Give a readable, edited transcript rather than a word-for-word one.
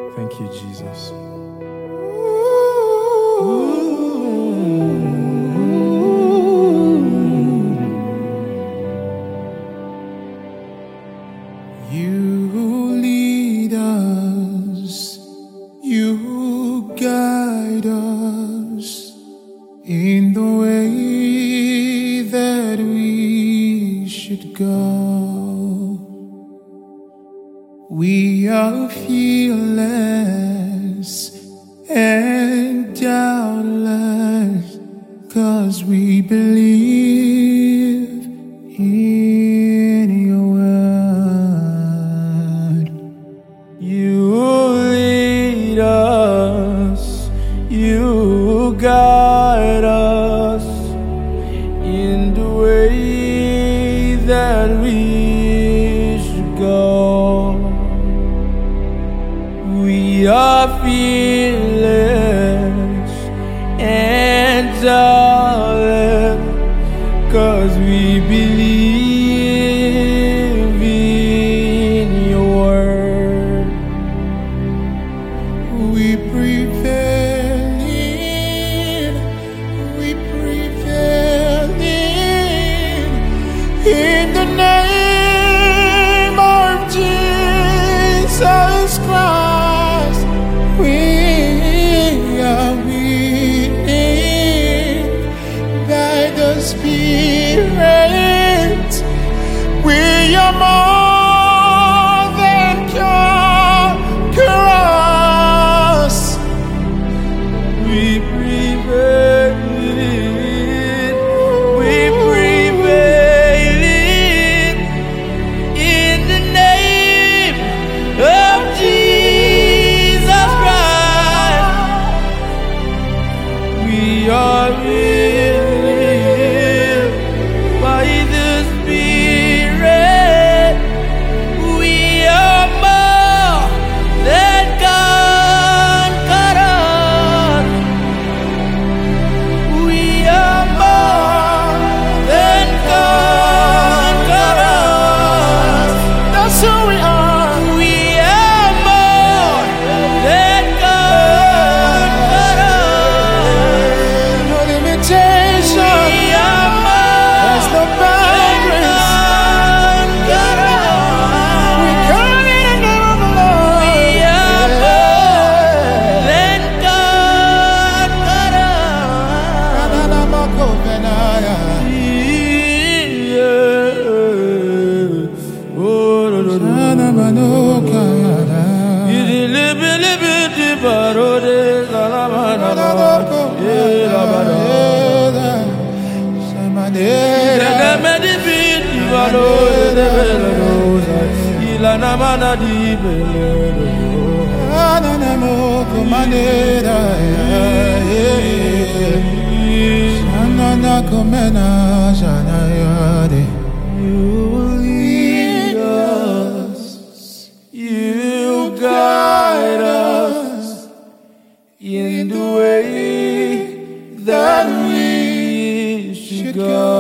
Thank you, Jesus. You lead us, you guide us in the way that we should go. We are fearless and doubtless, 'cause we believe in your word. You lead us, you guide us in the way that we should go. We are fearless and doubtless, 'cause we believe in your word. We prevail in the name of Jesus Christ. We are winning by the Spirit. We are more than conquerors. We prevail in the name of Jesus Christ. We are living by the Spirit. We are more than conquerors. We are more than conquerors. That's who we are. We are more than conquerors. No limitation. We are more. There's no boundaries. We come in the name of the Lord. We are more than You lead us, you guide us in the way that we should go.